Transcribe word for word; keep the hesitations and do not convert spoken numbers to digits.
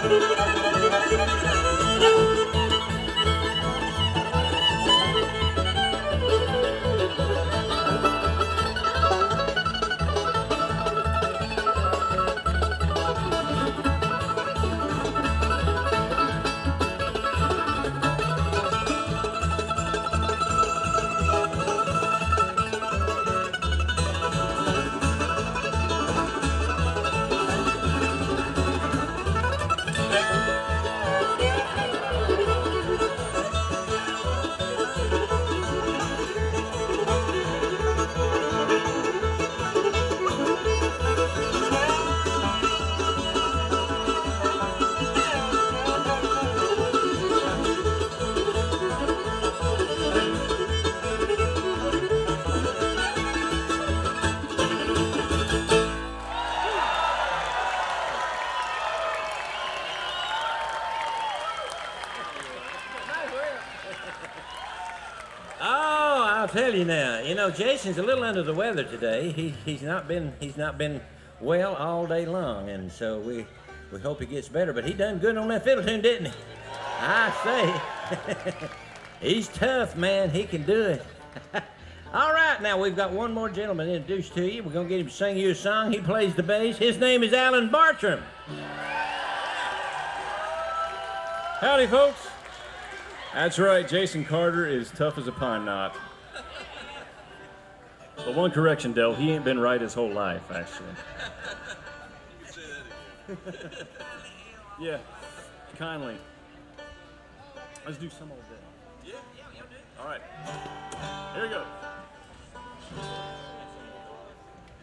I'll tell you now. You know, Jason's a little under the weather today. He he's not been he's not been well all day long, and so we we hope he gets better. But he done good on that fiddle tune, didn't he? I say, he's tough, man. He can do it. All right, now we've got one more gentleman introduced to you. We're gonna get him to sing you a song. He plays the bass. His name is Alan Bartram. Howdy, folks. That's right, Jason Carter is tough as a pine knot. But one correction, Del, he ain't been right his whole life, actually. Yeah, kindly. Let's do some old day. Yeah, yeah, yeah, do. All right, here we go.